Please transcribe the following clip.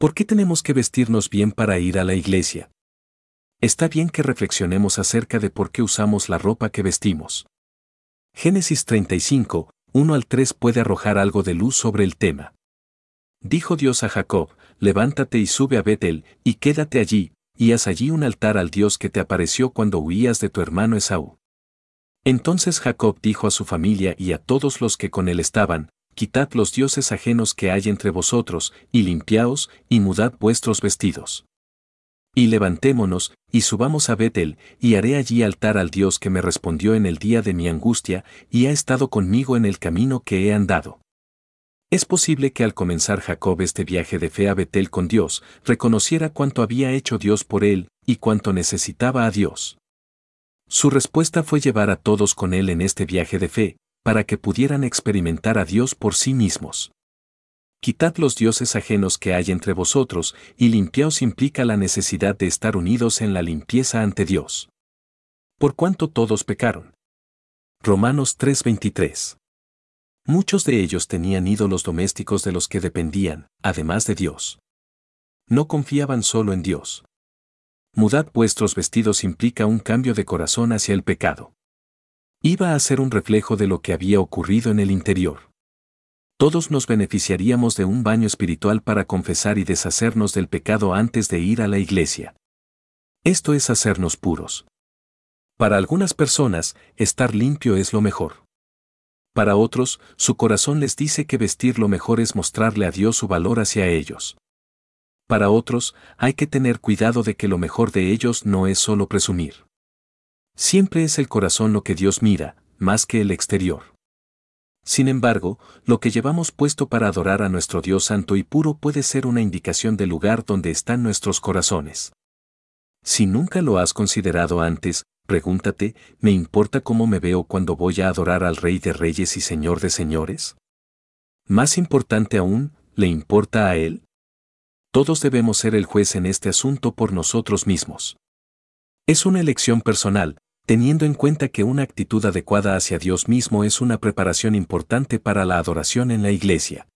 ¿Por qué tenemos que vestirnos bien para ir a la iglesia? Está bien que reflexionemos acerca de por qué usamos la ropa que vestimos. Génesis 35, 1 al 3 puede arrojar algo de luz sobre el tema. Dijo Dios a Jacob, levántate y sube a Betel, y quédate allí, y haz allí un altar al Dios que te apareció cuando huías de tu hermano Esaú. Entonces Jacob dijo a su familia y a todos los que con él estaban, quitad los dioses ajenos que hay entre vosotros, y limpiaos, y mudad vuestros vestidos. Y levantémonos, y subamos a Betel, y haré allí altar al Dios que me respondió en el día de mi angustia, y ha estado conmigo en el camino que he andado. Es posible que al comenzar Jacob este viaje de fe a Betel con Dios, reconociera cuánto había hecho Dios por él, y cuánto necesitaba a Dios. Su respuesta fue llevar a todos con él en este viaje de fe, para que pudieran experimentar a Dios por sí mismos. Quitad los dioses ajenos que hay entre vosotros, y limpiaos implica la necesidad de estar unidos en la limpieza ante Dios. Por cuanto todos pecaron. Romanos 3:23. Muchos de ellos tenían ídolos domésticos de los que dependían, además de Dios. No confiaban solo en Dios. Mudad vuestros vestidos implica un cambio de corazón hacia el pecado. Iba a ser un reflejo de lo que había ocurrido en el interior. Todos nos beneficiaríamos de un baño espiritual para confesar y deshacernos del pecado antes de ir a la iglesia. Esto es hacernos puros. Para algunas personas, estar limpio es lo mejor. Para otros, su corazón les dice que vestir lo mejor es mostrarle a Dios su valor hacia ellos. Para otros, hay que tener cuidado de que lo mejor de ellos no es solo presumir. Siempre es el corazón lo que Dios mira, más que el exterior. Sin embargo, lo que llevamos puesto para adorar a nuestro Dios santo y puro puede ser una indicación del lugar donde están nuestros corazones. Si nunca lo has considerado antes, pregúntate, ¿me importa cómo me veo cuando voy a adorar al Rey de Reyes y Señor de Señores? Más importante aún, ¿le importa a Él? Todos debemos ser el juez en este asunto por nosotros mismos. Es una elección personal, teniendo en cuenta que una actitud adecuada hacia Dios mismo es una preparación importante para la adoración en la iglesia.